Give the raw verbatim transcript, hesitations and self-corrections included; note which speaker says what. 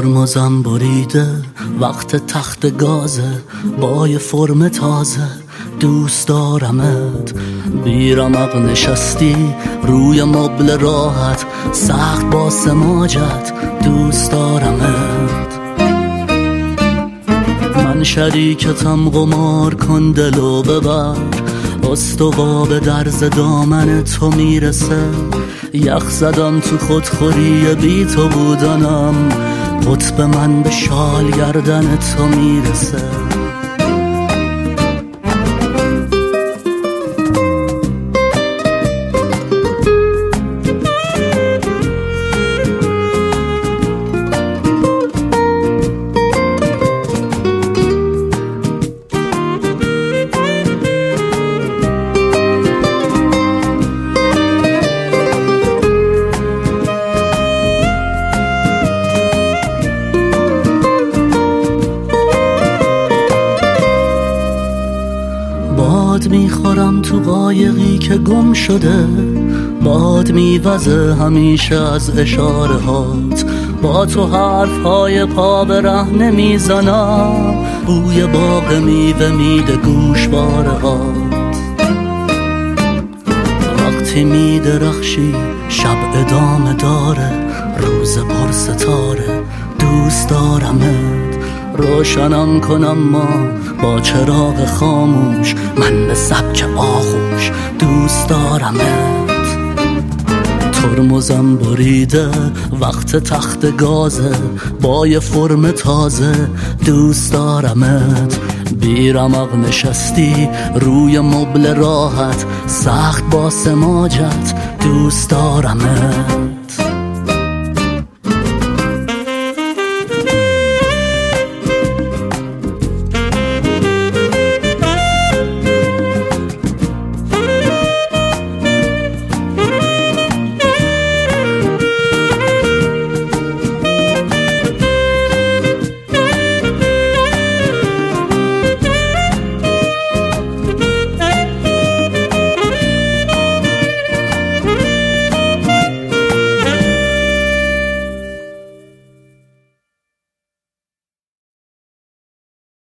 Speaker 1: ترمزم بریده وقت تخت گازه، با یه فرم تازه دوست دارمت. بیرمق نشستی روی مبل راحت، سخت با سماجت دوست دارمت. من شریکتم قمار کن دلو ببر، استوا به درز دامن تو میرسه. یخ زدم تو خودخوری بی تو بودنم، قطب من به شال گردن تو میرسه. باد میخورم تو قایقی که گم شده، باد میوزه همیشه از اشاره هات. با تو حرف های پا به ره نمیزنم، بوی باغ میوه میده گوشواره هات. وقتی میدرخشی شب ادامه داره، روز پر ستاره دوست دارمت. روشنم کنم ما با چراغ خاموش، من به سبک آغوش دوست دارمت. ترمزم بریده وقت تخت گازه، با یه فرم تازه دوست دارمت. بیرمق نشستی روی مبل راحت، سخت با سماجت دوست دارمت.